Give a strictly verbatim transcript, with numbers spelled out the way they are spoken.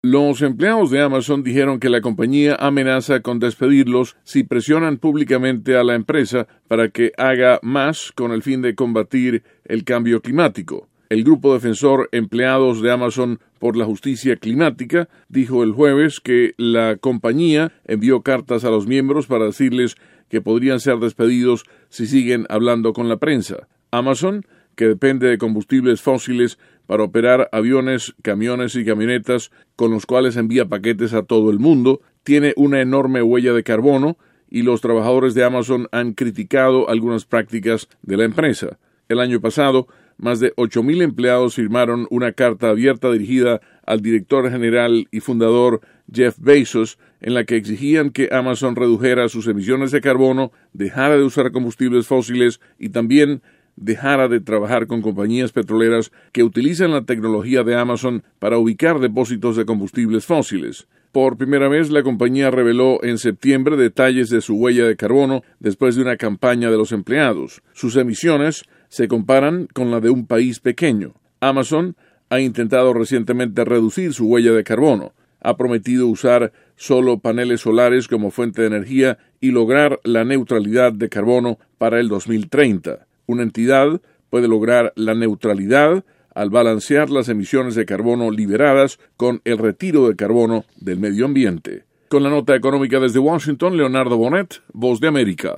Los empleados de Amazon dijeron que la compañía amenaza con despedirlos si presionan públicamente a la empresa para que haga más con el fin de combatir el cambio climático. El grupo defensor Empleados de Amazon por la Justicia Climática dijo el jueves que la compañía envió cartas a los miembros para decirles que podrían ser despedidos si siguen hablando con la prensa. Amazon, que depende de combustibles fósiles para operar aviones, camiones y camionetas con los cuales envía paquetes a todo el mundo, tiene una enorme huella de carbono y los trabajadores de Amazon han criticado algunas prácticas de la empresa. El año pasado, más de ocho mil empleados firmaron una carta abierta dirigida al director general y fundador Jeff Bezos, en la que exigían que Amazon redujera sus emisiones de carbono, dejara de usar combustibles fósiles y también dejara de trabajar con compañías petroleras que utilizan la tecnología de Amazon para ubicar depósitos de combustibles fósiles. Por primera vez, la compañía reveló en septiembre detalles de su huella de carbono después de una campaña de los empleados. Sus emisiones se comparan con la de un país pequeño. Amazon ha intentado recientemente reducir su huella de carbono. Ha prometido usar solo paneles solares como fuente de energía y lograr la neutralidad de carbono para el dos mil treinta. Una entidad puede lograr la neutralidad al balancear las emisiones de carbono liberadas con el retiro de carbono del medio ambiente. Con la nota económica desde Washington, Leonardo Bonet, Voz de América.